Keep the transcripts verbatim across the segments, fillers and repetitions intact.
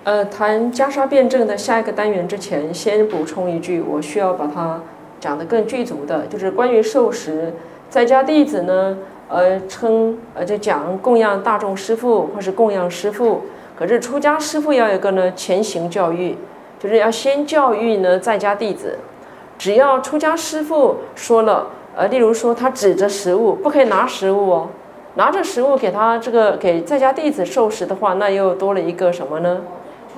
呃，谈袈裟辩证的下一个单元之前，先补充一句，我需要把它讲得更具足的，就是关于受食，在家弟子呢，呃，称呃就讲供养大众师父或是供养师父，可是出家师父要有一个呢前行教育，就是要先教育呢在家弟子，只要出家师父说了，呃，例如说他指着食物，不可以拿食物哦，拿着食物给他这个给在家弟子受食的话，那又多了一个什么呢？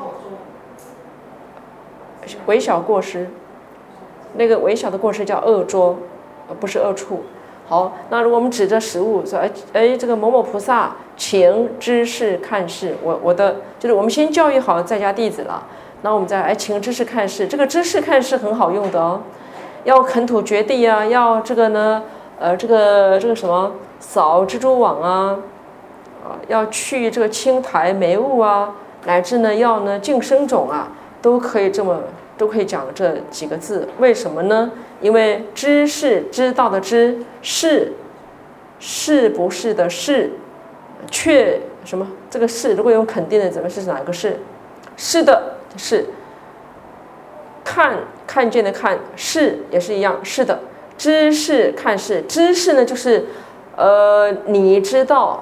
微小过失，那个微小的过失叫恶捉，不是恶处。好，那如果我们指着食物说，哎哎，这个某某菩萨，请知事看事。我我的就是我们先教育好在家弟子了，那我们再哎请知事看事。这个知事看事很好用的哦，要垦土掘地啊，要这个呢，呃，这个这个什么扫蜘蛛网啊，啊，要去这个青苔霉物啊，乃至呢要呢净生种啊。都可以这么都可以讲这几个字，为什么呢？因为知是知道的知，是是不是的是，确什么这个是如果用肯定的怎么是哪个是？是的是，看看见的看，是也是一样，是的。知是看是，知是呢就是呃你知道，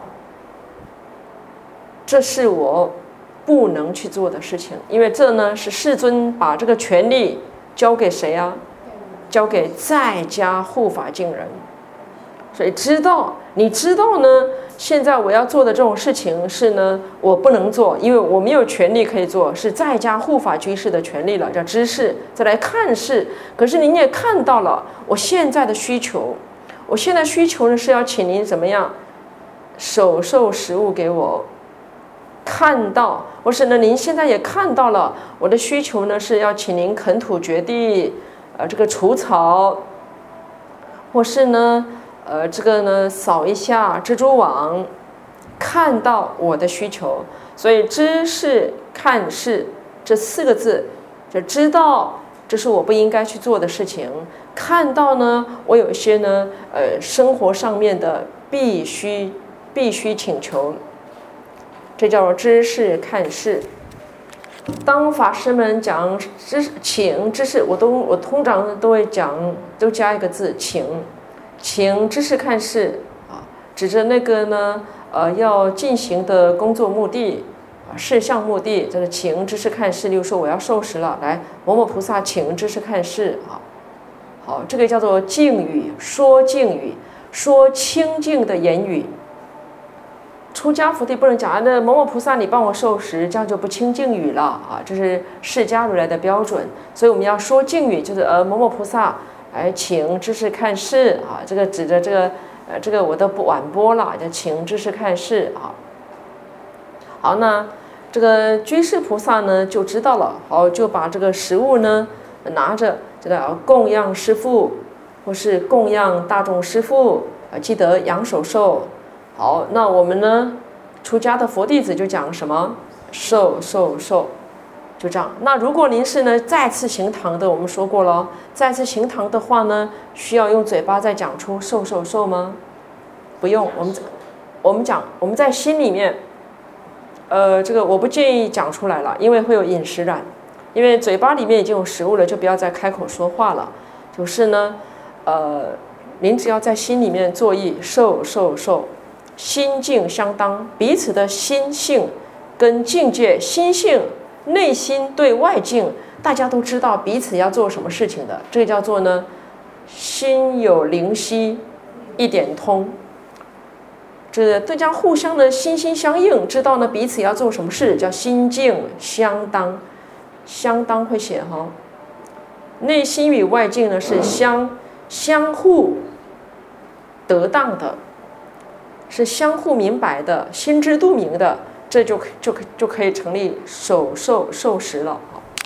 这是我不能去做的事情，因为这呢是世尊把这个权利交给谁啊？交给在家护法净人。所以知道，你知道呢，现在我要做的这种事情是呢，我不能做，因为我没有权利可以做，是在家护法居士的权利了，叫知识。再来看事，可是您也看到了我现在的需求，我现在需求呢是要请您怎么样，手授食物给我。看到，或是呢，您现在也看到了我的需求呢，是要请您垦土掘地，呃，这个除草，或是呢，呃，这个呢，扫一下蜘蛛网，看到我的需求，所以知是看是这四个字，就知道这是我不应该去做的事情，看到呢，我有一些呢，呃，生活上面的必须必须请求。这叫做知事看事。当法师们讲知请知识，我都我通常都会讲，都加一个字请，请知事看事啊，指着那个呢呃要进行的工作目的啊事项目的，就是请知事看事。例如说我要受食了，来某某菩萨请知事看事啊。好，这个叫做净语，说净语，说清净的言语。出家佛弟不能讲啊，那某某菩萨你帮我受食，这样就不清净语了啊，这是释迦如来的标准。所以我们要说净语，就是呃某某菩萨来请知事看事啊，这个指着这个呃这个我的晚播了，叫请知事看事啊。好，那这个居士菩萨呢就知道了，好就把这个食物呢拿着这个供养师父或是供养大众师父啊，记得扬手受。好，那我们呢，出家的佛弟子就讲什么受受受，就这样。那如果您是呢再次行堂的，我们说过了，再次行堂的话呢，需要用嘴巴再讲出受受受吗？不用，我们我们讲我们在心里面，呃，这个我不建议讲出来了，因为会有饮食染，因为嘴巴里面已经有食物了，就不要再开口说话了。就是呢，呃，您只要在心里面作意受受受。心境相当，彼此的心性跟境界，心性内心对外境，大家都知道彼此要做什么事情的，这个叫做呢心有灵犀一点通，这大家互相的心心相印，知道呢彼此要做什么事，叫心境相当。相当会写哈，内心与外境呢是相相互得当的。是相互明白的，心知肚明的，这就就就可以成立手受受食了。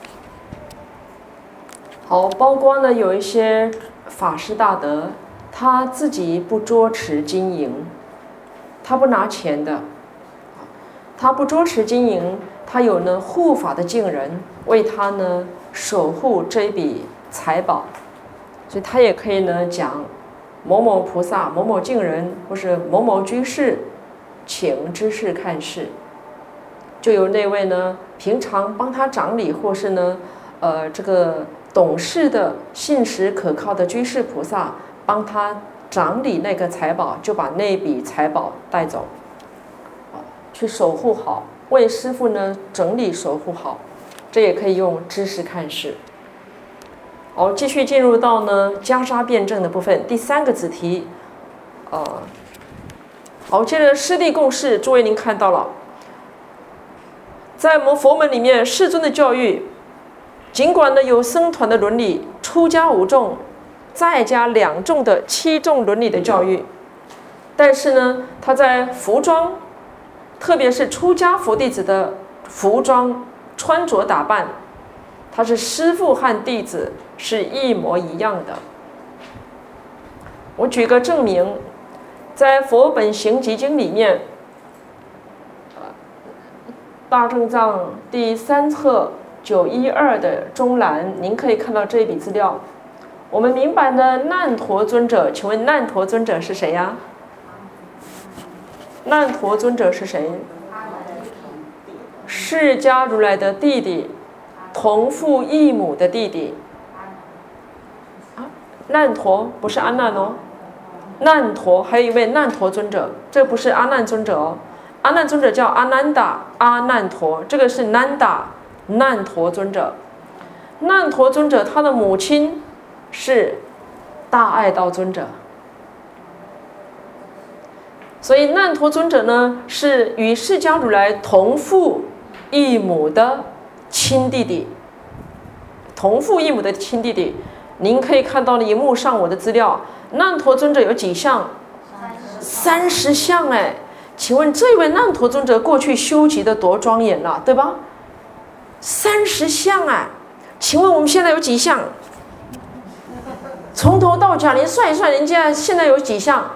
好，包括呢有一些法师大德，他自己不捉持金银，他不拿钱的，他不捉持金银，他有呢护法的净人为他呢守护这一笔财宝，所以他也可以呢讲。某某菩萨、某某净人，或是某某居士，请知事看事。 就有那位呢，平常帮他掌理或是呢，呃，这个懂事的、信实可靠的居士菩萨帮他掌理那个财宝，就把那笔财宝带走，去守护好，为师父呢整理守护好，这也可以用知识看事。好，继续进入到呢袈裟辩证的部分，第三个子题，呃，好，接着师弟共事，诸位您看到了，在我们佛门里面，世尊的教育，尽管呢有僧团的伦理、出家五众、在家两众的七众伦理的教育，但是呢，他在服装，特别是出家佛弟子的服装、穿着打扮，他是师父和弟子是一模一样的。我举个证明，在《佛本行集经》里面，大正藏第三册九一二的中栏，您可以看到这一笔资料。我们明白呢，难陀尊者，请问难陀尊者是谁呀？难陀尊者是谁？释迦如来的弟弟，同父异母的弟弟。啊，难陀不是阿难哦，难陀还有一位难陀尊者，这不是阿难尊者哦。阿难尊者叫阿难达阿难陀，这个是难达难陀尊者。难陀尊者他的母亲是大爱道尊者，所以难陀尊者呢是与释迦如来同父异母的亲弟弟，同父异母的亲弟弟。您可以看到了荧幕上我的资料，难陀尊者有几项？三十项哎。请问这位难陀尊者过去修集的多庄严了，对吧？三十项哎，请问我们现在有几项？从头到脚，您算一算，人家现在有几项？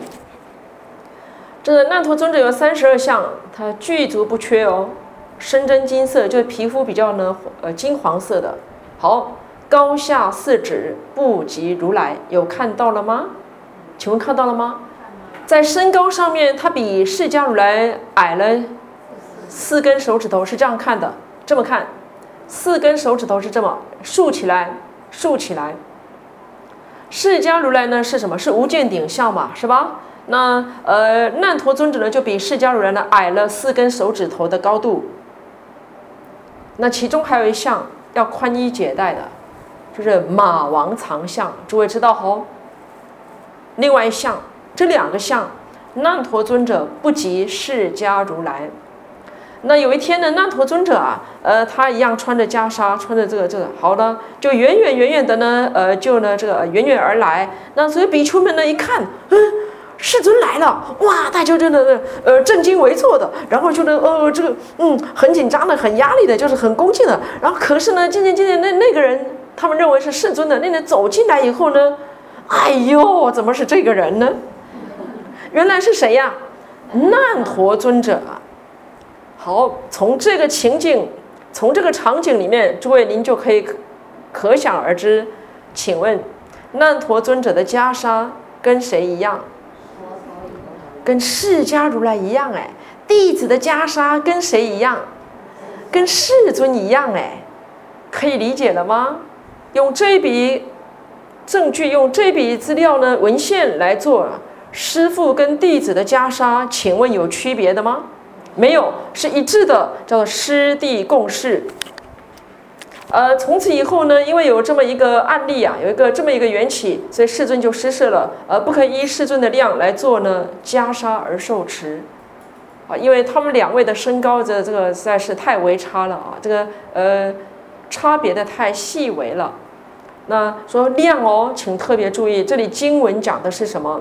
这个难陀尊者有三十二项，他具足不缺哦，身真金色，就是皮肤比较呢呃金黄色的。好，高下四指不及如来，有看到了吗？请问看到了吗？在身高上面，他比释迦如来矮了四根手指头，是这样看的，这么看，四根手指头是这么竖起来，竖起来。释迦如来呢是什么？是无见顶相嘛，是吧？那呃难陀尊者呢就比释迦如来呢矮了四根手指头的高度。那其中还有一项要宽衣解带的，就是马王藏相，诸位知道吼？另外一项。这两个相，难陀尊者不及释迦如来。那有一天呢，难陀尊者啊，呃，他一样穿着袈裟，穿着这个这个，好的，就远远远远的呢，呃，就呢这个远远而来。那所以比丘们呢一看，嗯，世尊来了，哇，大家真的呃正襟危坐的，然后就呢呃这个嗯很紧张的，很压力的，就是很恭敬的。然后可是呢，渐渐渐渐那那个人，他们认为是世尊的那人走进来以后呢，哎呦，怎么是这个人呢？原来是谁呀？难陀尊者。好，从这个情景，从这个场景里面，诸位您就可以可想而知。请问，难陀尊者的袈裟跟谁一样？跟释迦如来一样哎。弟子的袈裟跟谁一样？跟世尊一样哎。可以理解了吗？用这一笔证据，用这一笔资料呢文献来做。师父跟弟子的袈裟，请问有区别的吗？没有，是一致的，叫做师弟共事。呃，从此以后呢，因为有这么一个案例啊，有一个这么一个缘起，所以世尊就施设了，呃，不可以依世尊的量来做呢袈裟而受持。啊，因为他们两位的身高这这个实在是太微差了啊，这个呃差别的太细微了。那说量哦，请特别注意，这里经文讲的是什么？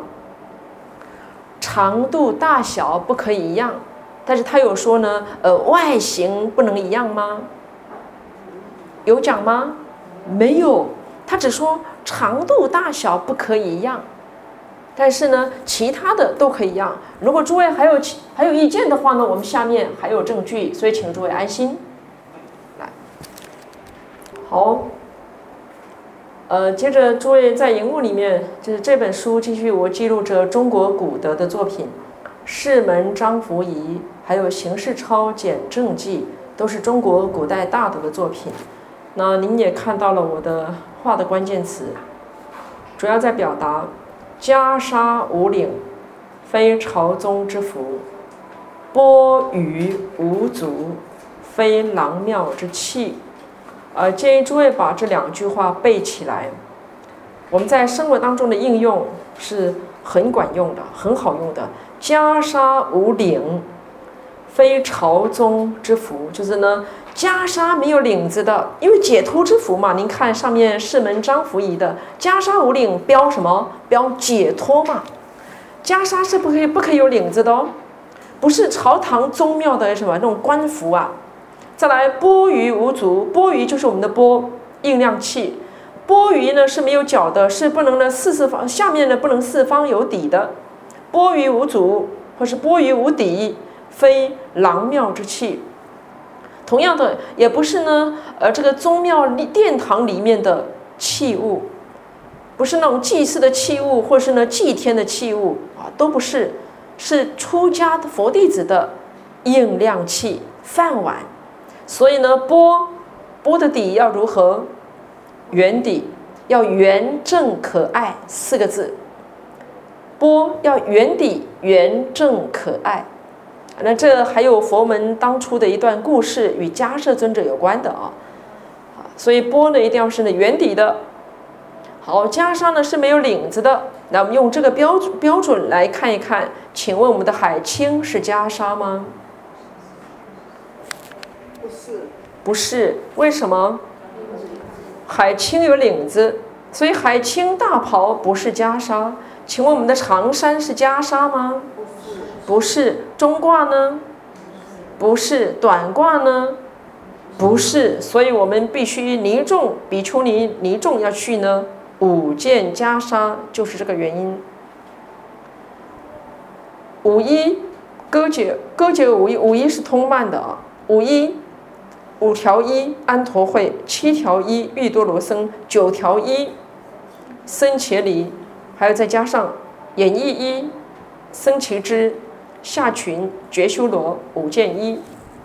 长度大小不可以一样，但是他有说呢，呃，外形不能一样吗？有讲吗？没有，他只说长度大小不可以一样，但是呢，其他的都可以一样。如果诸位还有还有意见的话呢，我们下面还有证据，所以请诸位安心。来，好。呃，接着诸位在荧幕里面，就是这本书继续我记录着中国古德的作品。 释门张福仪，还有邢世超简正记，都是中国古代大德的作品。那您也看到了我的画的关键词，主要在表达袈裟无领，非朝宗之服；钵盂无足，非郎庙之器。呃，建议诸位把这两句话背起来，我们在生活当中的应用是很管用的，很好用的。袈裟无领，非朝宗之服，就是呢，袈裟没有领子的，因为解脱之服嘛。您看上面释门张福仪的袈裟无领，标什么？标解脱嘛。袈裟是不可以不可以有领子的哦，不是朝堂宗庙的什么那种官服啊。再来，钵盂无足，钵盂就是我们的钵，应量器。钵盂呢是没有脚的，是不能呢四四方，下面呢不能四方有底的。钵盂无足，或是钵盂无底，非郎庙之器。同样的，也不是呢，呃，这个宗庙殿堂里面的器物，不是那种祭祀的器物，或是呢祭天的器物啊，都不是，是出家的佛弟子的应量器饭碗。所以呢，钵钵的底要如何？圆底，要圆正可爱四个字。钵要圆底，圆正可爱。那这还有佛门当初的一段故事，与迦摄尊者有关的啊。所以钵呢一定要是呢圆底的。好，袈裟呢是没有领子的。那我们用这个标标准来看一看，请问我们的海青是袈裟吗？ 不是， 不是，为什么？海青有领子，所以海青大袍不是袈裟。请问我们的长衫是袈裟吗？不是。中褂呢？不是。短褂呢？不是。所以我们必须尼众比丘尼尼众要去呢五件袈裟，就是这个原因。五衣歌解歌解五衣，五衣是通曼的啊。五衣，五条衣安陀会，七条衣玉多罗僧，九条衣僧伽梨，还有再加上演艺衣僧祇之，下裙觉修罗五件衣。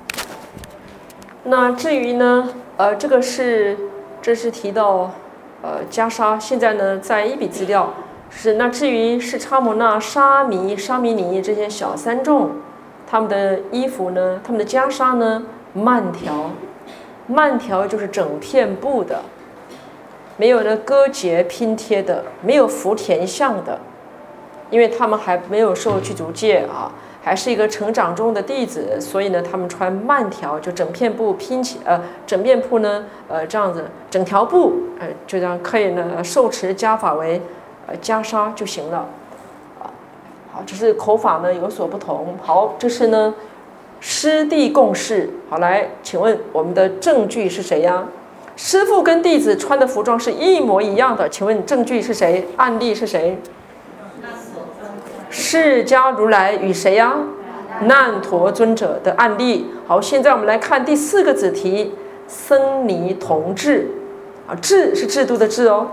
那至于呢，呃，这个是这是提到呃袈裟，现在呢在一笔资料是那至于是叉摩那、沙弥、沙弥尼这些小三众，他们的衣服呢，他们的袈裟呢，慢条，慢条就是整片布的，没有呢割节拼贴的，没有福田相的，因为他们还没有受具足戒啊，还是一个成长中的弟子，所以呢，他们穿慢条，就整片布拼起，呃，整片布呢，呃，这样子，整条布，呃，就这样可以呢受持家法为，呃，袈裟就行了。好，只是口法呢有所不同。好，这是呢师弟共事。好，来，请问我们的证据是谁呀？师父跟弟子穿的服装是一模一样的，请问证据是谁？案例是谁？释迦如来与谁呀？难陀尊者的案例。好，现在我们来看第四个子题，僧尼同制。啊，制是制度的制哦。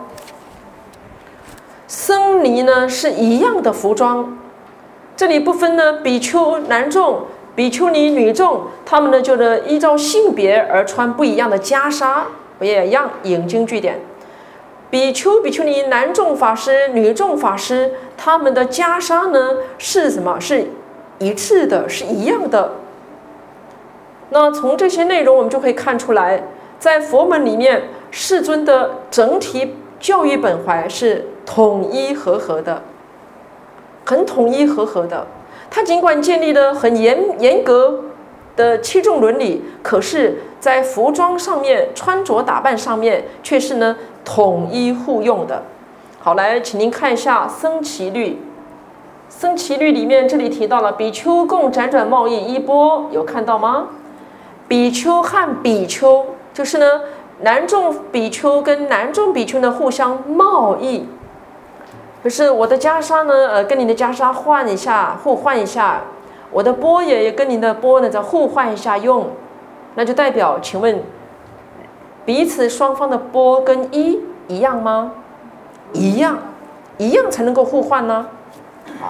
僧尼呢是一样的服装。这里不分呢比丘男众、比丘尼女众，他们呢就呢依照性别而穿不一样的袈裟，也一样引经据典。比丘、比丘尼男众法师、女众法师，他们的袈裟呢是什么？是一致的，是一样的。那从这些内容我们就可以看出来，在佛门里面，世尊的整体教育本怀是统一和合的。很统一和合的，他尽管建立了很严严格的七众伦理，可是，在服装上面、穿着打扮上面，却是呢统一互用的。好，来，请您看一下僧祇律。僧祇律里面，这里提到了比丘共辗转贸易衣钵，有看到吗？比丘和比丘，就是呢男众比丘跟男众比丘呢互相贸易。可是我的袈裟呢，呃，跟你的袈裟换一下，互换一下；我的钵也跟你的钵呢再互换一下用，那就代表，请问，彼此双方的钵跟衣一样吗？一样，一样才能够互换呢。好，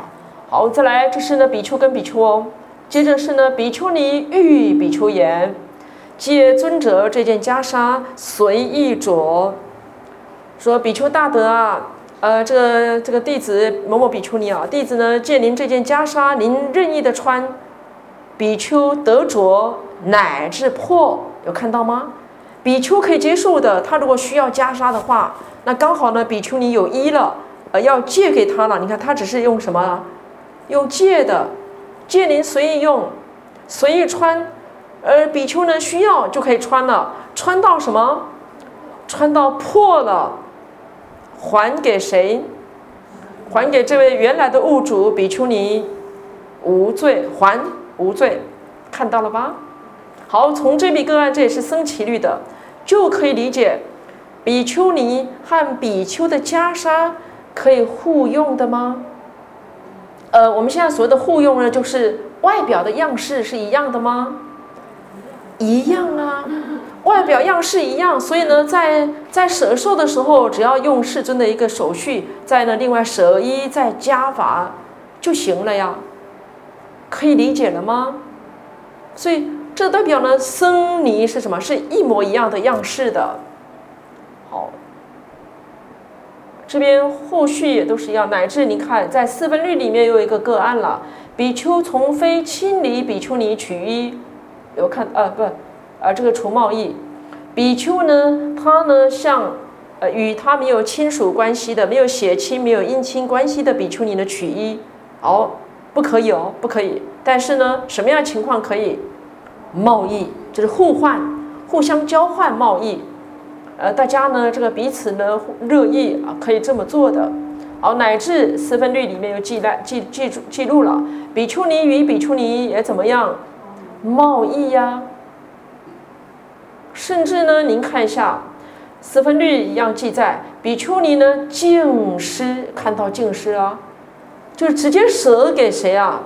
好，再来，这是呢比丘跟比丘哦。接着是呢比丘尼欲比丘言：借尊者这件袈裟随意着。说比丘大德啊，呃，这个这个弟子某某比丘尼啊，弟子呢借您这件袈裟，您任意的穿，比丘得着乃至破，有看到吗？比丘可以接受的，他如果需要袈裟的话，那刚好呢比丘尼有衣了，呃，要借给他了。你看他只是用什么？用借的，借您随意用，随意穿，而比丘呢需要就可以穿了，穿到什么？穿到破了，还给谁？还给这位原来的物主比丘尼，无罪，还无罪，看到了吧？好，从这笔个案，这也是僧祇律的，就可以理解，比丘尼和比丘的袈裟可以互用的吗？呃，我们现在所谓的互用呢，就是外表的样式是一样的吗？一样啊，外表样式一样，所以呢，在在舍受的时候，只要用世尊的一个手续，再呢另外舍衣再加法就行了呀，可以理解了吗？所以这代表呢，僧尼是什么？是一模一样的样式的。好。这边后续也都是一样，乃至你看，在四分律里面又有一个个案了，比丘从非亲离比丘尼取衣，有看啊不啊这个除贸易，比丘呢他呢向呃与他没有亲属关系的、没有血亲、没有姻亲关系的比丘尼的取衣，哦不可以哦不可以，但是呢什么样的情况可以？贸易就是互换、互相交换贸易。呃，大家呢，这个彼此呢热议啊，可以这么做的。好，乃至四分律里面有记载记记记录了，比丘尼与比丘尼也怎么样贸易呀、啊？甚至呢，您看一下四分律一样记载，比丘尼呢净施，看到净施啊，就是直接舍给谁啊？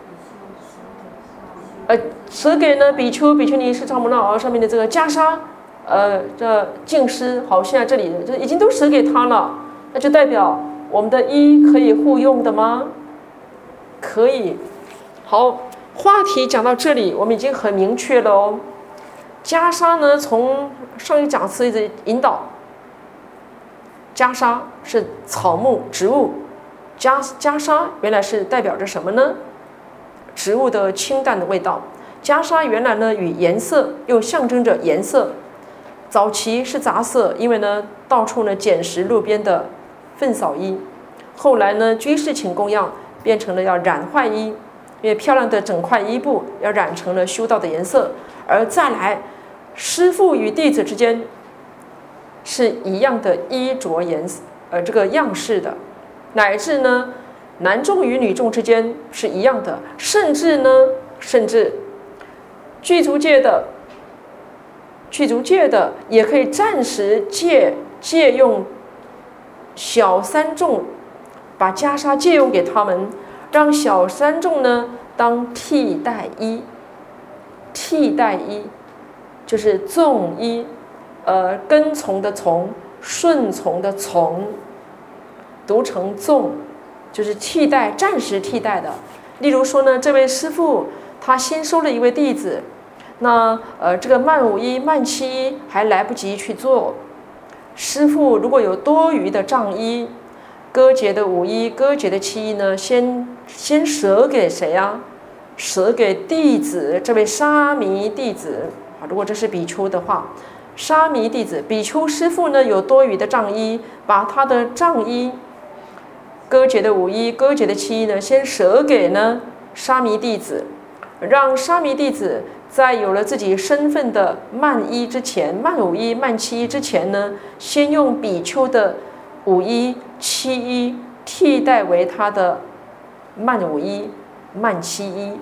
呃，舍给呢比丘、比丘尼是藏摩那袄上面的这个袈裟。呃，这净施好，现在这里这已经都舍给他了，那就代表我们的衣可以互用的吗？可以。好，话题讲到这里，我们已经很明确了哦。袈裟呢，从上一讲次一直引导，袈裟是草木植物，袈袈裟原来是代表着什么呢？植物的清淡的味道。袈裟原来呢与颜色又象征着颜色。早期是杂色，因为呢到处呢捡拾路边的粪扫衣。后来呢居士请供养，变成了要染坏衣，因为漂亮的整块衣布要染成了修道的颜色。而再来，师父与弟子之间是一样的衣着颜色，呃这个样式的，乃至呢男众与女众之间是一样的，甚至呢甚至具足戒的。具足戒的也可以暂时借借用小三众，把袈裟借用给他们，让小三众呢当替代衣。替代衣就是纵衣，呃，跟从的从，顺从的从，读成纵，就是替代，暂时替代的。例如说呢，这位师父他新收了一位弟子。那呃，这个曼舞衣、曼七衣还来不及去做，师父如果有多余的丈衣、割节的舞衣、割节的七衣呢，先先舍给谁呀、啊？舍给弟子，这位沙弥弟子啊。如果这是比丘的话，沙弥弟子，比丘师父呢有多余的丈衣，把他的丈衣、割节的舞衣、割节的七衣呢，先舍给呢沙弥弟子，让沙弥弟子。在有了自己身份的曼衣之前，曼舞衣、曼七衣之前呢，先用比丘的舞衣、七衣替代为他的曼舞衣、曼七衣，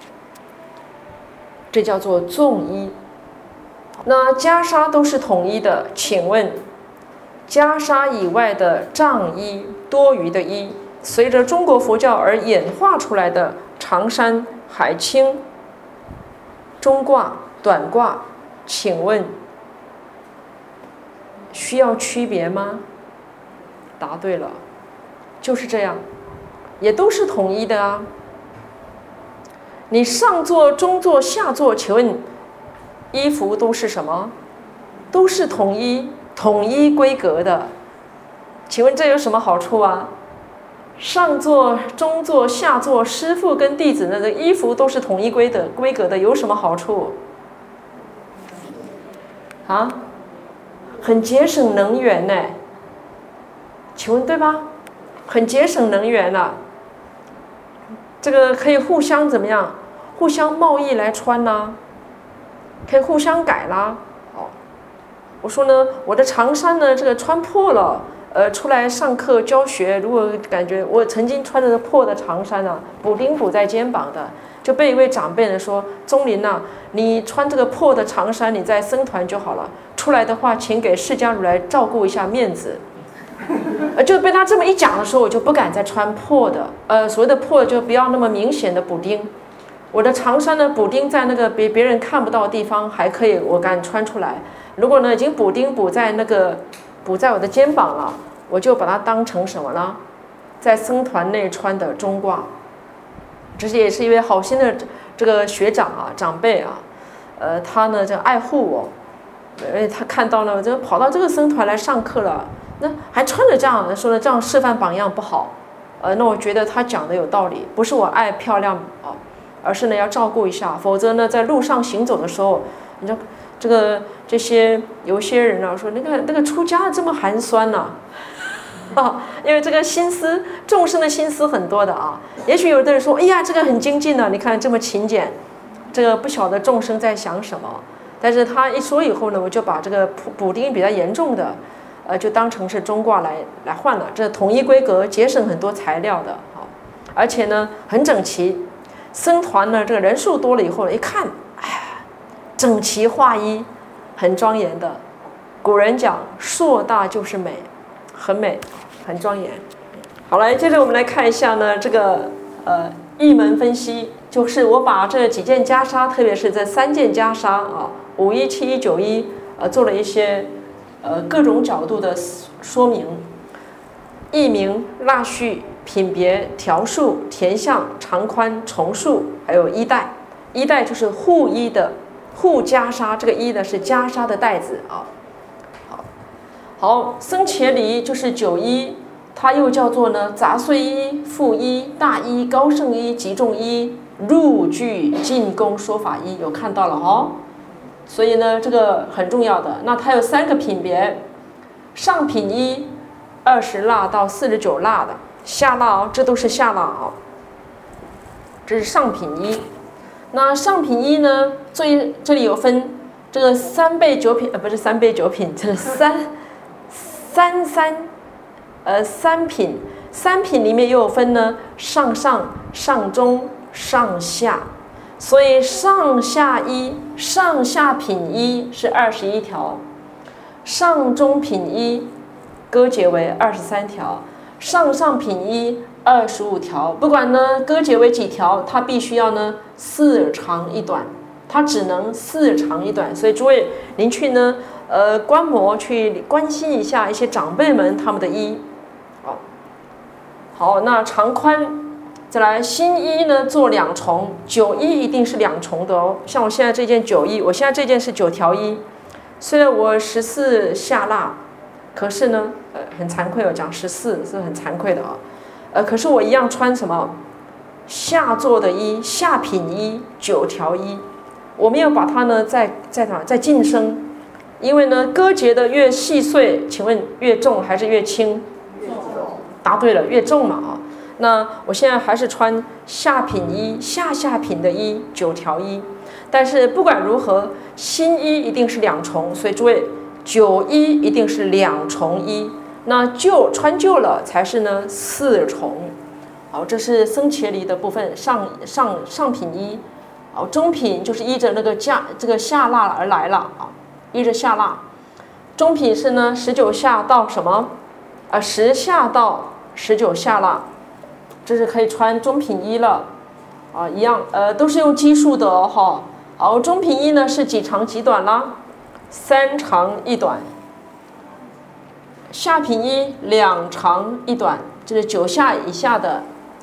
这叫做纵衣。那袈裟都是统一的，请问袈裟以外的丈衣、多余的衣，随着中国佛教而演化出来的长衫、海青。中褂、短褂，请问需要区别吗？答对了，就是这样。 也都是统一的啊。你上座、中座、下座，请问衣服都是什么？都是统一、统一规格的。请问这有什么好处啊？上座、中座、下座，师父跟弟子的衣服都是统一规的规格的，有什么好处？啊，很节省能源呢。请问对吧？很节省能源啊。这个可以互相怎么样？互相贸易来穿啦、啊，可以互相改啦。哦，我说呢，我的长衫呢，这个穿破了。呃，出来上课教学，如果感觉我曾经穿着破的长衫啊，补丁补在肩膀的，就被一位长辈人说：“钟林呐，你穿这个破的长衫，你在僧团就好了，出来的话，请给释迦如来照顾一下面子。”呃，就被他这么一讲的时候，我就不敢再穿破的。呃，所谓的破就不要那么明显的补丁。我的长衫呢，补丁在那个别别人看不到的地方还可以，我敢穿出来。如果呢，已经补丁补在那个。补在我的肩膀了，我就把它当成什么呢？在僧团内穿的中褂。这也是一位好心的这个学长啊，长辈啊，呃，他呢这爱护我，因为他看到了这跑到这个僧团来上课了，那还穿着这样，说呢这样示范榜样不好，呃，那我觉得他讲的有道理，不是我爱漂亮啊，而是呢要照顾一下，否则呢在路上行走的时候，你就。这个这些有些人啊说那个那个出家这么寒酸呐、啊，啊，因为这个心思众生的心思很多的啊。也许有的人说，哎呀，这个很精进呢，你看这么勤俭，这个不晓得众生在想什么。但是他一说以后呢，我就把这个补补丁比较严重的，呃，就当成是中褂来来换了，这统一规格，节省很多材料的啊，而且呢很整齐。僧团呢这个人数多了以后，一看。整齐划一，很庄严的。古人讲硕大就是美，很美，很庄严。好，来接着我们来看一下呢，这个呃译门分析，就是我把这几件袈裟，特别是这三件袈裟啊，五一、七一、九一，呃，做了一些呃各种角度的说明。译名、蜡序、品别、条数、田相、长宽、重数，还有衣带。衣带就是护衣的。护袈裟，这个衣呢是袈裟的带子啊。好，好，僧伽梨就是九衣，它又叫做呢杂碎衣、副衣、大衣、高圣衣、极重衣、入具进宫说法衣，有看到了哦。所以呢，这个很重要的。那它有三个品别：上品衣，二十蜡到四十九蜡的；下蜡哦，这都是下蜡哦。这是上品衣。那上品衣呢？这这里有分这个三倍九品，呃，不是三倍九品，这是三三三，呃，三品。三品里面又有分呢，上上、上中、上下。所以上下衣、上下品衣是二十一条，上中品衣割解为二十三条，上上品衣。二十五条，不管呢割解为几条，它必须要呢四长一短，它只能四长一短。所以诸位，您去呢呃观摩去关心一下一些长辈们他们的衣，好，好，那长宽，再来新衣呢做两重，九衣一定是两重的哦。像我现在这件九衣，我现在这件是九条衣，虽然我十四下蜡，可是呢呃很惭愧，我讲十四是很惭愧的啊。呃，可是我一样穿什么下座的衣、下品衣九条衣，我没有把它呢再再哪再晋升，因为呢割节的越细碎，请问越重还是越轻？越重。答对了，越重嘛啊。那我现在还是穿下品衣、下下品的衣九条衣，但是不管如何，新衣一定是两重，所以诸位九衣一定是两重衣。那旧穿旧了才是呢四重，好，这是僧伽梨的部分，上上上品衣，好，中品就是依着那个下这个下蜡而来了啊，依着下蜡，中品是呢十九下到什么啊十下到十九下蜡，这是可以穿中品衣了啊，一样呃都是用基数的哦哈，好，中品衣呢是几长几短啦？三长一短。下品衣两长一短，这是九下以下的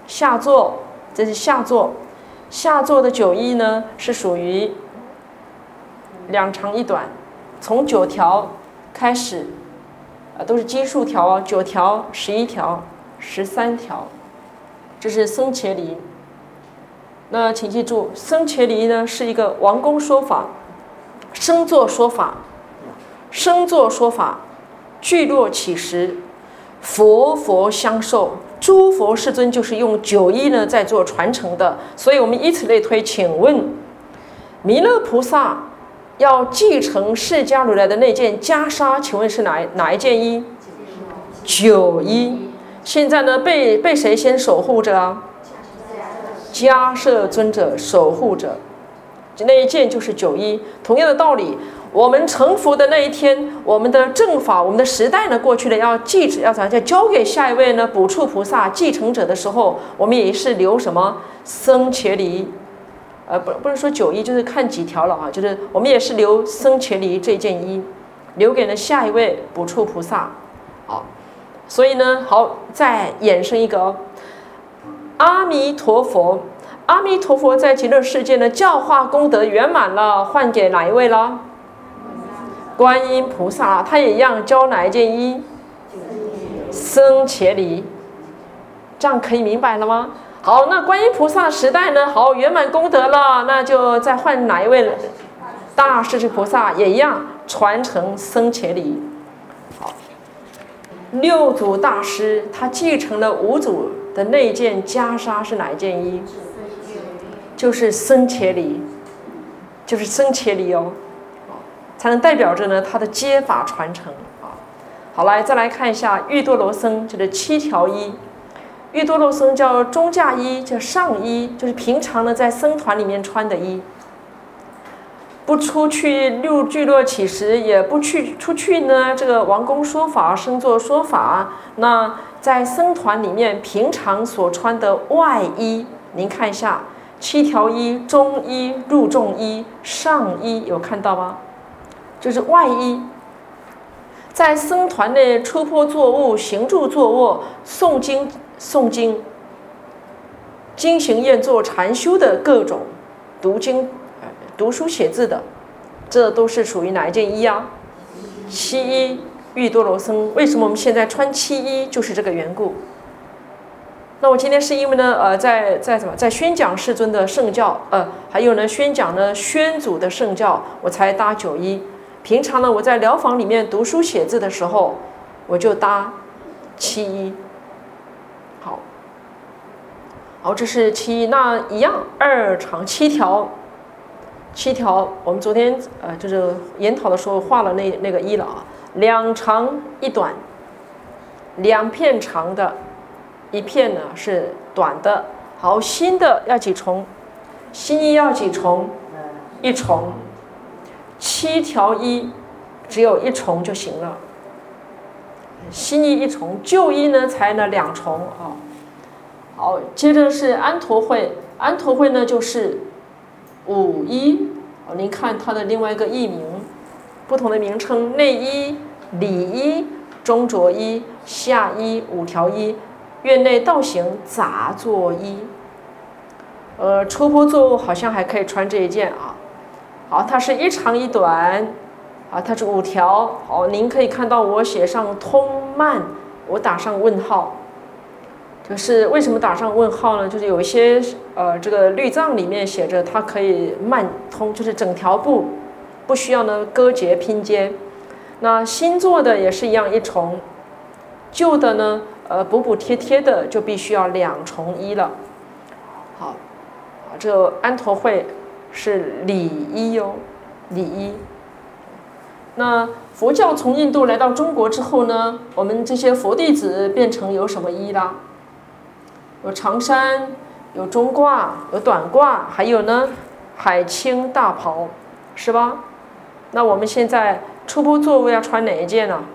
下座，这是下座。下座的九衣呢是属于两长一短，从九条开始，啊，都是奇数条哦，九条、十一条、十三条，这是僧伽梨。那请记住，僧伽梨呢是一个王公说法，声作说法，声作说法，聚落起时，佛佛相授。诸佛世尊就是用九衣呢在做传承的，所以我们以此类推，请问弥勒菩萨要继承释迦如来的那件袈裟，请问是哪哪一件衣？九衣。现在呢被被谁先守护着啊？迦摄尊者守护着，那一件就是九衣。同样的道理，我们成佛的那一天，我们的正法，我们的时代呢过去了，要继要怎样再交给下一位呢？补处菩萨继承者的时候，我们也是留什么僧伽梨，呃，不不是说九衣，就是看几条了啊，就是我们也是留僧伽梨这件衣，留给了下一位补处菩萨。好，所以呢，好再衍生一个、哦。阿弥陀佛，阿弥陀佛在极乐世界呢，教化功德圆满了，换给哪一位了？观音菩萨，他也一样教哪一件衣？僧伽梨，这样可以明白了吗？好，那观音菩萨时代呢，好圆满功德了，那就再换哪一位？大势至菩萨也一样传承僧伽梨。好，六祖大师他继承了五祖的那件袈裟是哪一件衣？就是僧伽梨，就是僧伽梨哦，才能代表着呢他的接法传承啊。好，来再来看一下玉多罗僧，就是七条衣。玉多罗僧叫中架衣，叫上衣，就是平常呢在僧团里面穿的衣。不出去六聚落起时，也不去出去呢这个王公说法、声作说法。那在僧团里面平常所穿的外衣，您看一下，七条衣、中衣、入众衣、上衣，有看到吗？就是外衣。在僧团内出坡坐卧、行住坐卧、诵经、诵经、经行验坐、禅修的各种读经、读书写字的，这都是属于哪一件衣啊？七衣。玉多罗僧为什么我们现在穿七衣，就是这个缘故。那我今天是因为呢，呃，在在怎么在宣讲世尊的圣教，呃，还有呢宣讲呢宣祖的圣教，我才搭九衣。平常呢我在疗房里面读书写字的时候，我就搭七衣。好，好，这是七衣。那一样二长七条，七条。我们昨天呃就是研讨的时候画了那那个衣了啊。两长一短，两片长的，一片呢是短的。好，新的要几重？新衣要几重？一重。七条衣只有一重就行了。新衣一重，旧衣呢才呢两重啊。好，接着是安陀会，安陀会呢就是五衣。哦，您看它的另外一个译名。不同的名称：内衣、里衣、中着衣、下衣、五条衣、院内道行杂作衣。呃，出坡坐卧好像还可以穿这一件啊。好，它是一长一短，啊，它是五条。好，您可以看到我写上通慢，我打上问号。就是为什么打上问号呢？就是有一些呃，这个律藏里面写着它可以慢通，就是整条布。不需要呢割节拼接。那新做的也是一样一重，旧的呢呃补补贴贴的就必须要两重衣了。好，这个安陀会是礼衣哦，礼衣。那佛教从印度来到中国之后呢，我们这些佛弟子变成有什么衣啦？有长衫，有中褂，有短褂，还有呢海青大袍，是吧？那我们现在出坡坐卧要穿哪一件呢？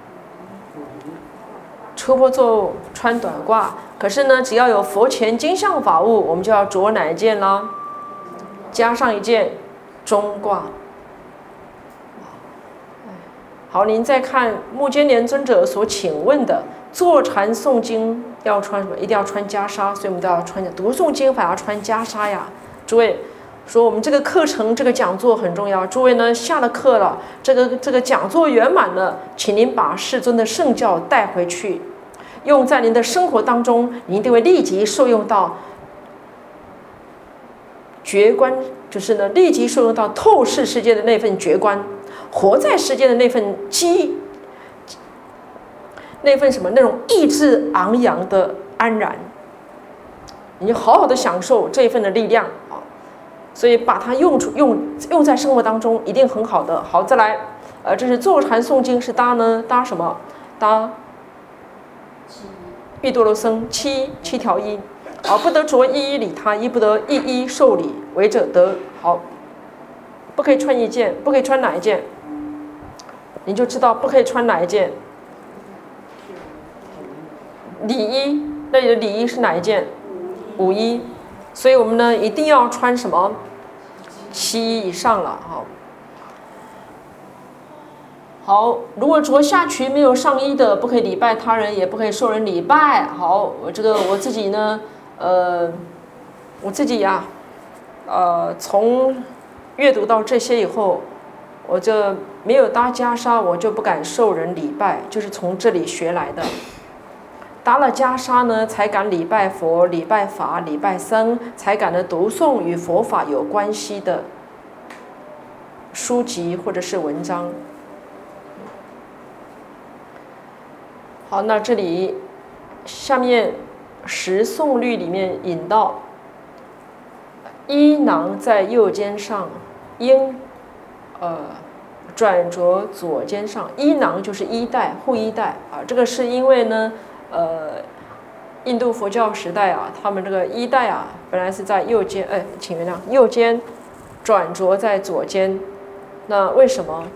出坡坐卧穿短褂，可是呢，只要有佛前金像法物，我们就要着哪一件啦？加上一件中褂。 好，您再看目犍连尊者所请问的，坐禅诵经要穿什么？一定要穿袈裟，所以我们都要穿读诵经法要穿袈裟呀。诸位说我们这个课程这个讲座很重要，诸位呢下了课了，这个这个讲座圆满了，请您把世尊的圣教带回去，用在您的生活当中，您一定会立即受用到觉观，就是呢立即受用到透视世界的那份觉观，活在世界的那份机，那份什么那种意志昂扬的安然，你就好好的享受这一份的力量啊！所以把它用出用用在生活当中，一定很好的。好，再来，呃，这是坐禅诵经是搭呢搭什么？搭郁多罗僧七七条一。好，不得着一一理他，一不得一一受礼，违者得好，不可以穿一件，不可以穿哪一件？你就知道不可以穿哪一件。礼衣，那里的礼衣是哪一件？五衣，所以我们呢一定要穿什么？七衣以上了，好。好，如果着下裙没有上衣的，不可以礼拜他人，也不可以受人礼拜。好，我这个我自己呢，呃，我自己呀、啊，呃，从阅读到这些以后，我就没有搭袈裟，我就不敢受人礼拜，就是从这里学来的。搭了袈裟呢，才敢礼拜佛、礼拜法、礼拜僧，才敢呢读诵与佛法有关系的书籍或者是文章。好，那这里下面十诵律里面引到，衣囊在右肩上，应呃转着左肩上。衣囊就是衣带、护衣带啊，这个是因为呢。呃，印度佛教时代啊，他们这个衣带啊，本来是在右肩，哎，请原谅，右肩转着在左肩，那为什么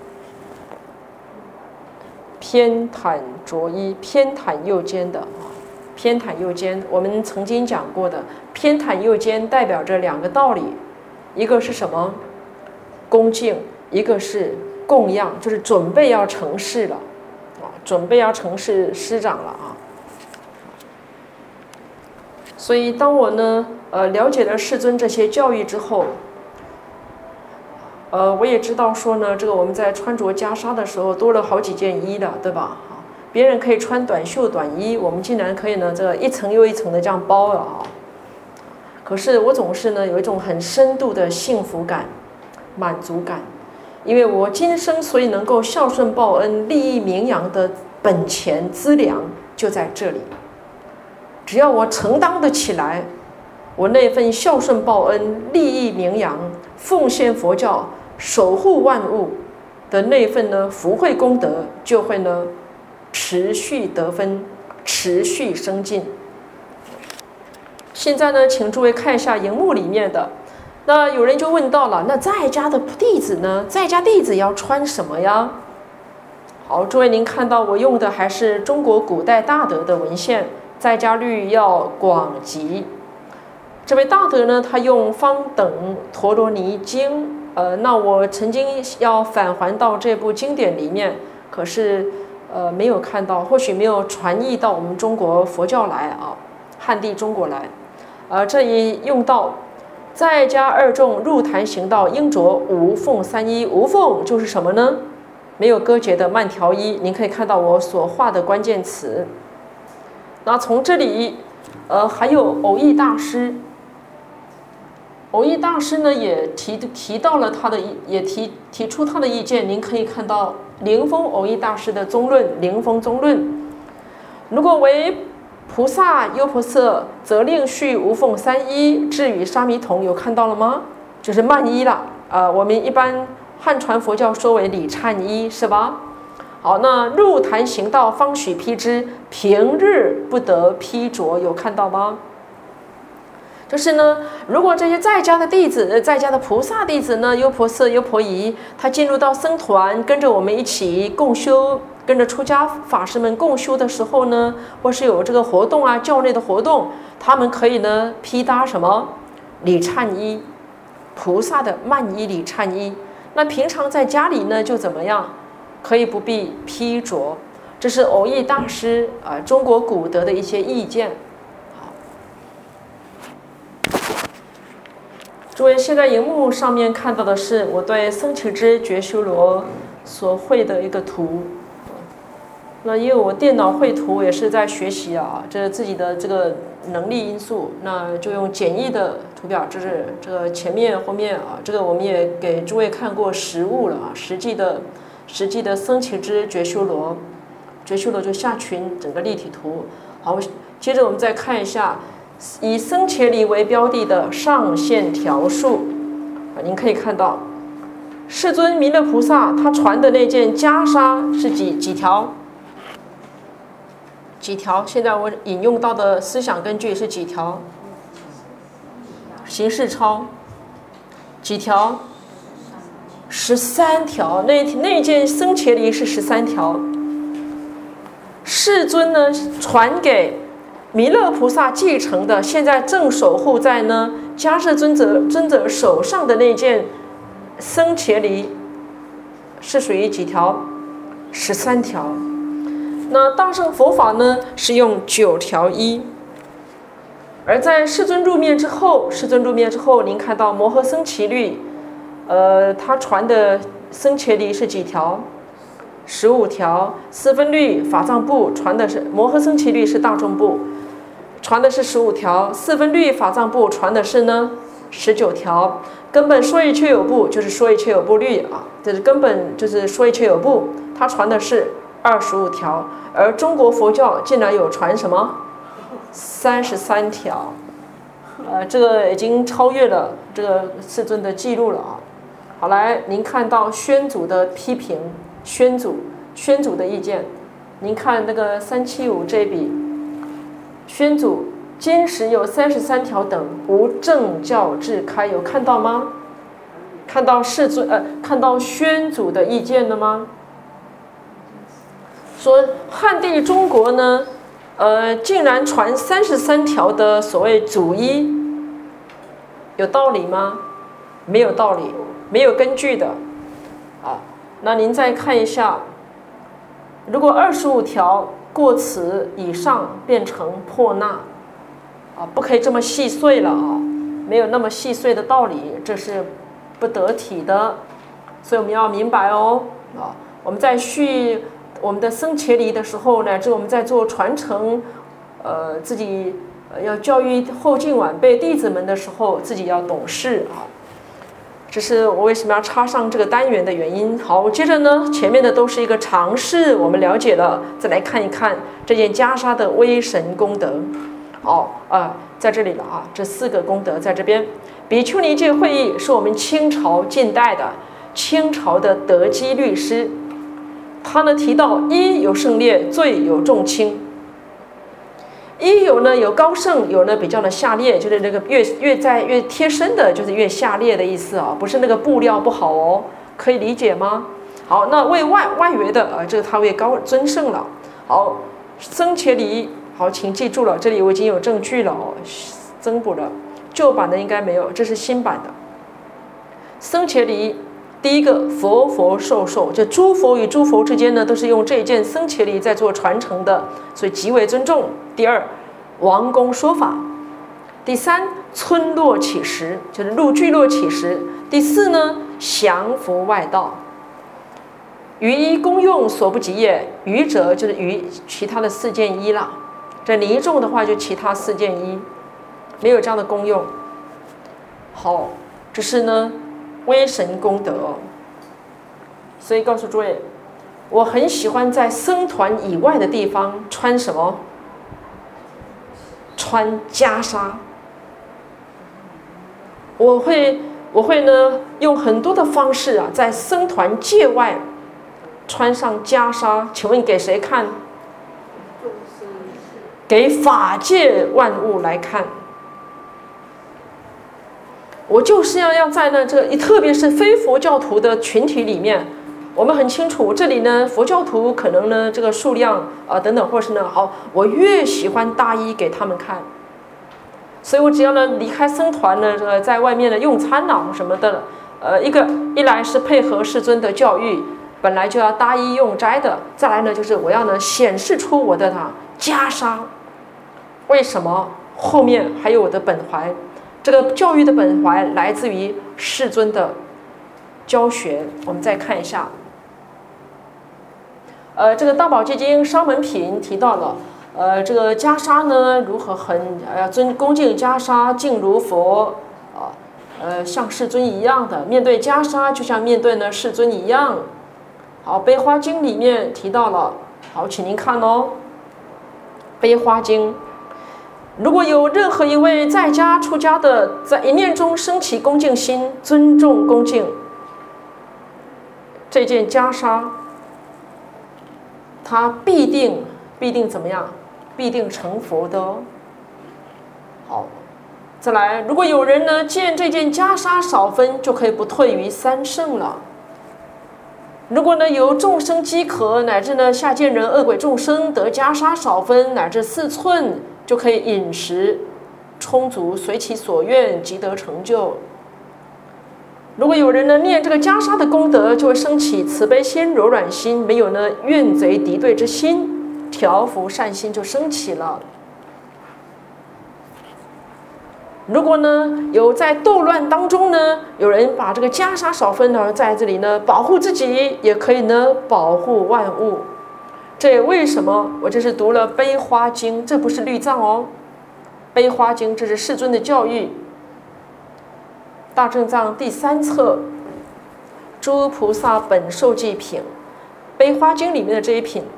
偏袒着衣，偏袒右肩的啊？偏袒右肩，我们曾经讲过的，偏袒右肩代表着两个道理，一个是什么？恭敬，一个是供养，就是准备要成事了啊，准备要成事师长了啊。所以，当我呢，呃，了解了世尊这些教义之后，呃，我也知道说呢，这个我们在穿着袈裟的时候多了好几件衣的，对吧？别人可以穿短袖短衣，我们竟然可以呢，这个一层又一层的这样包了啊。可是我总是呢有一种很深度的幸福感、满足感，因为我今生所以能够孝顺报恩、利益名扬的本钱资粮就在这里。只要我承担得起来，我那份孝顺报恩、利益名扬、奉献佛教、守护万物的那份呢福慧功德，就会呢持续得分，持续升进。现在呢，请诸位看一下荧幕里面的。那有人就问到了，那在家的弟子呢？在家弟子要穿什么呀？好，诸位您看到我用的还是中国古代大德的文献。在家律要广集，这位大德呢，他用方等陀罗尼经，呃，那我曾经要返还到这部经典里面，可是呃没有看到，或许没有传译到我们中国佛教来啊，汉地中国来，呃，这里用到在家二众入坛行道应着无缝三衣，无缝就是什么呢？没有割节的慢条衣，您可以看到我所画的关键词。那从这里，呃，还有藕益大师，藕益大师呢也提提到了他的，也提提出他的意见。您可以看到灵峰藕益大师的宗论，灵峰宗论。如果为菩萨优婆塞，则令续无缝三衣，至于沙弥童，有看到了吗？就是慢衣了。呃，我们一般汉传佛教说为礼忏衣，是吧？好，那入坛行道方许披之，平日不得披着，有看到吗？就是呢，如果这些在家的弟子、在家的菩萨弟子呢，优婆塞、优婆夷，他进入到僧团，跟着我们一起共修，跟着出家法师们共修的时候呢，或是有这个活动啊、教内的活动，他们可以呢披搭什么礼忏衣，菩萨的慢衣礼忏衣。那平常在家里呢，就怎么样？ 可以不必披着。这是偶益大师啊、呃、中国古德的一些意见。好，诸位，现在荧幕上面看到的是我对僧祇之觉修罗所绘的一个图。那因为我电脑绘图也是在学习啊，这是自己的这个能力因素，那就用简易的图表，这是这个前面后面啊，这个我们也给诸位看过实物了啊，实际的实际的僧祇之觉修罗，觉修罗就下群整个立体图。好，接着我们再看一下以僧伽梨为标的的上线条数啊，您可以看到世尊弥勒菩萨他传的那件袈裟是几几条？几条？现在我引用到的思想根据是几条？形式抄几条？十三条。那那件僧伽梨是十三条。世尊呢传给弥勒菩萨继承的，现在正守护在呢迦叶尊者尊者手上的那件僧伽梨是属于几条？十三条。那大乘佛法呢是用九条一，而在世尊入灭之后，世尊入灭之后，您看到摩诃僧祇律，呃，他传的僧伽梨是几条？十五条。四分律法藏部传的是摩诃僧祇律是大众部，传的是十五条。四分律法藏部传的是呢十九条。根本说一切有部就是说一切有部律啊，这是根本就是说一切有部，他传的是二十五条。而中国佛教竟然有传什么三十三条，呃，这个已经超越了这个世尊的记录了啊。好，来，您看到宣祖的批评，宣祖宣祖的意见，您看那个三七五这一笔，宣祖今时有三十三条等，无正教至开，有看到吗？看到世尊呃，看到宣祖的意见了吗？说汉地中国呢，呃，竟然传三十三条的所谓祖医，有道理吗？没有道理，没有根据的，啊，那您再看一下，如果二十五条过此以上变成破那，啊，不可以这么细碎了啊，没有那么细碎的道理，这是不得体的，所以我们要明白哦，啊，我们在续我们的僧伽梨的时候，乃至我们在做传承，呃，自己要教育后进晚辈弟子们的时候，自己要懂事啊。这是我为什么要插上这个单元的原因。好，接着呢，前面的都是一个常识，我们了解了，再来看一看这件袈裟的威神功德。好啊，在这里了啊，这四个功德在这边。比丘尼戒会议是我们清朝近代的清朝的德基律师。他呢提到一有胜劣，罪有重轻。一有呢有高胜，有呢比较的下劣，就是那个越越在越贴身的，就是越下劣的意思啊，不是那个布料不好哦，可以理解吗？好，那为外外围的啊，这个他为高尊胜了。好，僧伽梨，好，请记住了，这里我已经有证据了哦，增补了，旧版的应该没有，这是新版的。僧伽梨。第一个佛佛授受，就诸佛与诸佛之间呢，都是用这件僧伽梨在做传承的，所以极为尊重。第二，王公说法。第三，村落起时，就是入聚落起时。第四呢，降伏外道。于一公用所不及也，余者就是余其他的四件衣啦。这尼众的话就其他四件衣，没有这样的功用。好，这是呢。威神功德哦，所以告诉诸位，我很喜欢在僧团以外的地方穿什么？穿袈裟。我会我会呢用很多的方式啊，在僧团界外穿上袈裟。请问给谁看？给法界万物来看。我就是要要在呢这个，特别是非佛教徒的群体里面，我们很清楚，这里呢佛教徒可能呢这个数量啊、呃、等等，或是呢好，我越喜欢大衣给他们看，所以我只要呢离开僧团呢，这个在外面呢用餐呐、啊、什么的，呃，一个一来是配合世尊的教育， 本来就要搭衣用斋的。再来呢，就是我要呢显示出我的呢袈裟。为什么后面还有我的本怀？这个教育的本怀来自于世尊的教学。我们再看一下，呃，这个大宝积经沙门品提到了，呃，这个袈裟呢如何很呃尊恭敬袈裟，敬如佛啊，呃，像世尊一样的面对袈裟，就像面对呢世尊一样。好，悲花经里面提到了，好，请您看哦，悲花经。如果有任何一位在家出家的，在一念中升起恭敬心，尊重恭敬这件袈裟，他必定必定怎么样？必定成佛的哦。好，再来，如果有人呢见这件袈裟少分，就可以不退于三圣了。如果呢有众生饥渴，乃至呢下贱人恶鬼众生得袈裟少分乃至四寸，就可以饮食充足，随其所愿，即得成就。如果有人呢念这个袈裟的功德，就会升起慈悲心、柔软心，没有呢怨贼敌对之心，调伏善心就升起了。如果呢有在斗乱当中呢，有人把这个袈裟少分呢，在这里呢保护自己，也可以呢保护万物。这也为什么我这是读了悲花经，这不是律藏哦，悲花经这是世尊的教育。大正藏第三册诸菩萨本受记品，悲花经里面的这一品，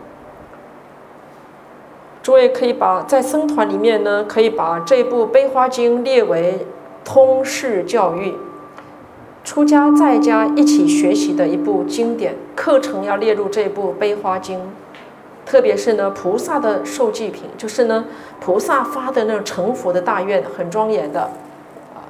诸位可以把在僧团里面呢，可以把这部悲花经列为通世教育，出家在家一起学习的一部经典课程，要列入这部悲花经。特别是呢菩萨的受记品，就是呢菩萨发的那种成佛的大愿，很庄严的啊。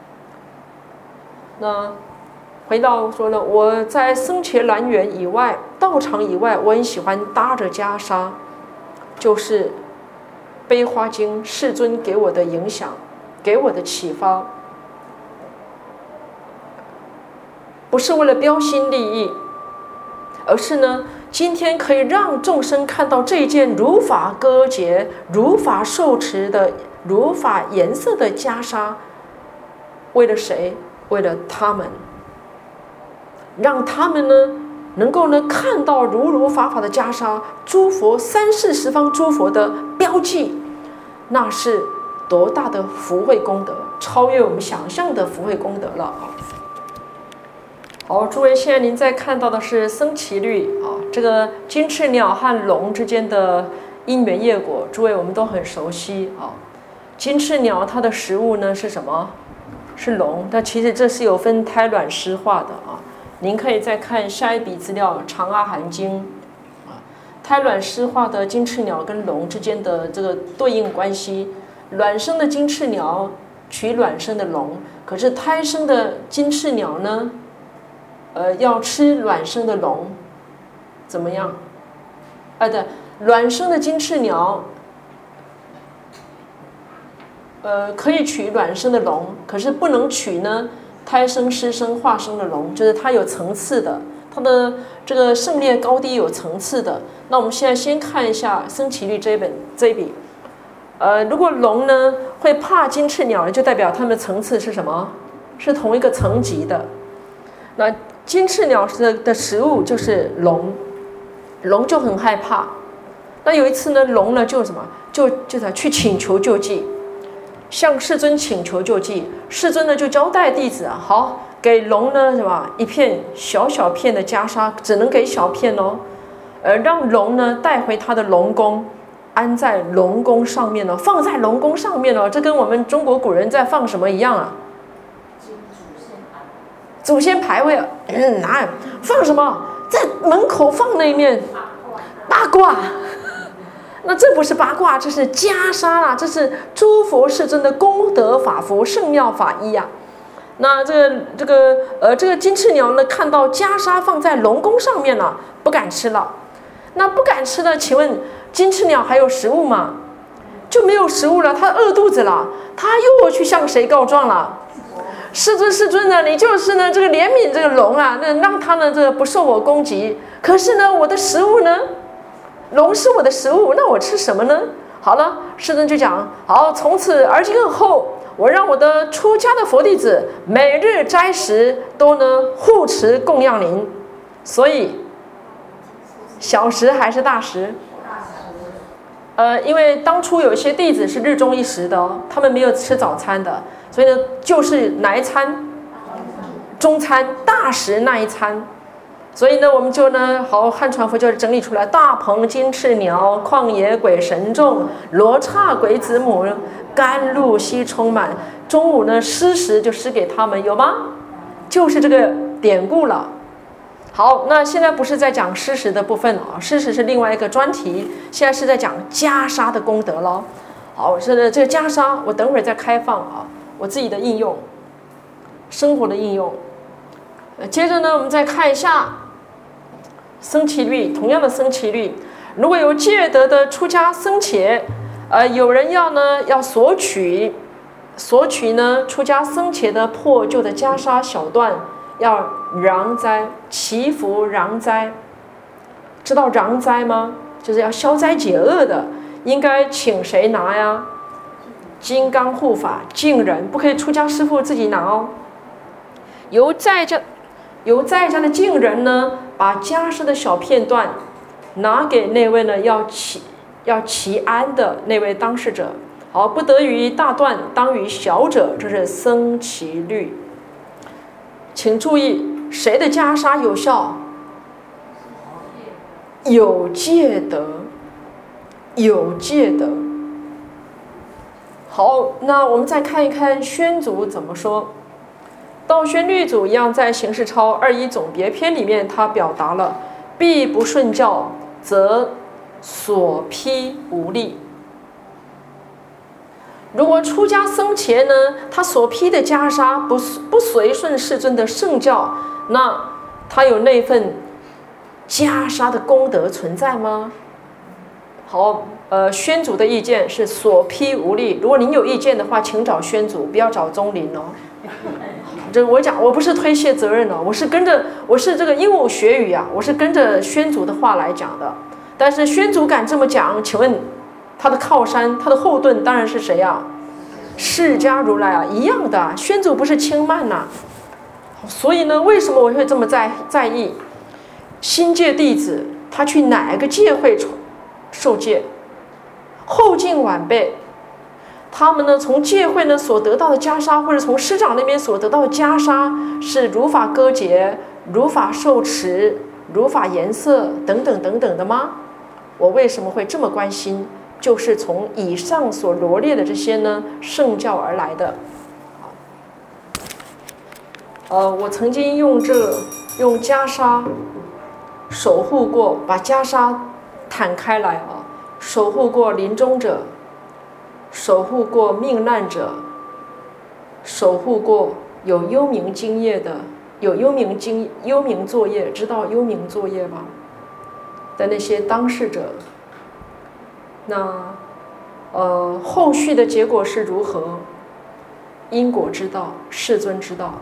那回到说呢，我在僧伽蓝园以外，道场以外，我很喜欢搭着袈裟，就是悲花经世尊给我的影响，给我的启发，不是为了标新立异，而是呢今天可以让众生看到这件如法歌节、如法受持的如法颜色的袈裟，为了谁？为了他们，让他们呢能够呢看到如如法法的袈裟，诸佛三世十方诸佛的标记，那是多大的福慧功德，超越我们想象的福慧功德了啊！好，诸位，现在您在看到的是僧祇律啊，这个金翅鸟和龙之间的因缘业果，诸位我们都很熟悉啊。金翅鸟它的食物呢是什么？是龙，但其实这是有分胎卵湿化的啊。您可以再看下一笔资料《长阿含经》啊，胎卵湿化的金翅鸟跟龙之间的这个对应关系，卵生的金翅鸟取卵生的龙，可是胎生的金翅鸟呢？呃，要吃卵生的龙，怎么样？啊，对，卵生的金翅鸟，呃，可以取卵生的龙，可是不能取呢胎生、湿生、化生的龙，就是它有层次的，它的这个胜劣高低有层次的。那我们现在先看一下僧祇律这一本这一笔，呃，如果龙呢会怕金翅鸟，就代表它们的层次是什么？是同一个层级的。那金翅鸟的的食物就是龙，龙就很害怕。那有一次呢，龙呢就什么，就就是去请求救济，向世尊请求救济。世尊呢就交代弟子啊，好，给龙呢什么一片小小片的袈裟，只能给小片哦，呃，让龙呢带回他的龙宫，安在龙宫上面哦，放在龙宫上面哦。这跟我们中国古人在放什么一样啊？祖先牌位，嗯，哪有放什么？在门口放那一面八卦，那这不是八卦，这是袈裟啊，这是诸佛世尊的功德法福圣妙法衣啊。那这个这个呃这个金翅鸟呢，看到袈裟放在龙宫上面了，不敢吃了。那不敢吃的，请问金翅鸟还有食物吗？就没有食物了，它饿肚子了，它又去向谁告状了？ 世尊世尊呢，你就是呢这个怜悯这个龙啊，那让它呢这个不受我攻击。可是呢，我的食物呢，龙是我的食物，那我吃什么呢？好了，世尊就讲，好，从此而今后，我让我的出家的佛弟子每日斋食都呢护持供养您。所以小食还是大食？呃，因为当初有一些弟子是日中一食的哦，他们没有吃早餐的，所以呢，就是哪一餐？中餐大食那一餐。所以呢，我们就呢，好，汉传佛教整理出来：大鹏金翅鸟，旷野鬼神众，罗刹鬼子母，甘露悉充满。中午呢，施食就施给他们，有吗？就是这个典故了。好，那现在不是在讲施食的部分啊，施食是另外一个专题，现在是在讲袈裟的功德了。好，这个这个袈裟，我等会儿再开放啊，我自己的应用，生活的应用。呃，接着呢，我们再看一下僧祇律，同样的僧祇律，如果有戒德的出家僧伽，呃，有人要呢要索取，索取呢出家僧伽的破旧的袈裟小缎。要攘灾，祈福攘灾，知道攘灾吗？就是要消灾解厄的，应该请谁拿呀？金刚护法净人，不可以出家师父自己拿哦。由在家，由在家的净人呢，把袈裟的小片段拿给那位呢要祈要祈安的那位当事者。好，不得于大段，当于小者，这是僧祇律。请注意，谁的袈裟有效？有戒德，有戒德。好，那我们再看一看宣祖怎么说。道宣律祖一样，在《行事钞二一总别篇》里面，他表达了：必不顺教，则所披无力。如果出家僧伽呢，他所披的袈裟不不随顺世尊的圣教，那他有那份袈裟的功德存在吗？好，呃，宣祖的意见是所披无力。如果您有意见的话，请找宣祖，不要找宗麟哦。这我讲，我不是推卸责任哦，我是跟着，我是这个鹦鹉学语啊，我是跟着宣祖的话来讲的。但是宣祖敢这么讲，请问他的靠山，他的后盾当然是谁啊？释迦如来啊，一样的、啊。宣祖不是轻慢呐、啊，所以呢，为什么我会这么在在意？新戒弟子他去哪个戒会受戒？后进晚辈，他们呢从戒会呢所得到的袈裟，或者从师长那边所得到的袈裟，是如法割节、如法受持、如法颜色等等等等的吗？我为什么会这么关心？就是从以上所罗列的这些呢圣教而来的。呃，我曾经用这用袈裟守护过，把袈裟摊开来啊，守护过临终者，守护过命难者，守护过有幽冥经业的，有幽冥经幽冥作业，知道幽冥作业吧？的那些当事者。那，呃，后续的结果是如何？因果知道，世尊知道。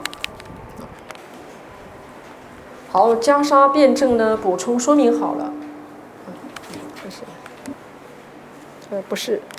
好，袈裟辩证呢，补充说明好了。这是，这不是。